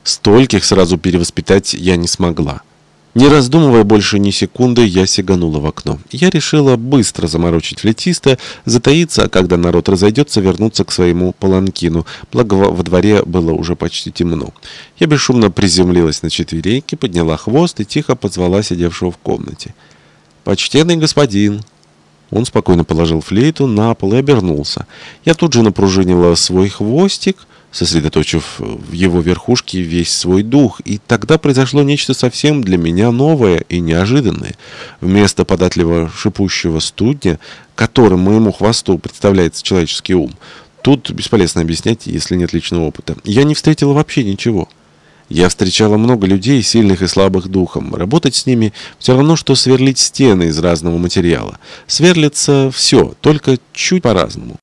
Стольких сразу перевоспитать я не смогла. Не раздумывая больше ни секунды, я сиганула в окно. Я решила быстро заморочить флетиста, затаиться, а когда народ разойдется, вернуться к своему паланкину. Благо во дворе было уже почти темно. Я бесшумно приземлилась на четвереньки, подняла хвост и тихо позвала сидевшего в комнате. «Почтенный господин!» Он спокойно положил флейту на пол и обернулся. Я тут же напружинила свой хвостик, сосредоточив в его верхушке весь свой дух, и тогда произошло нечто совсем для меня новое и неожиданное. Вместо податливого шипущего студня, которым моему хвосту представляется человеческий ум, тут бесполезно объяснять, если нет личного опыта, я не встретила вообще ничего. Я встречала много людей, сильных и слабых духом. Работать с ними все равно, что сверлить стены из разного материала. Сверлится все, только чуть по-разному.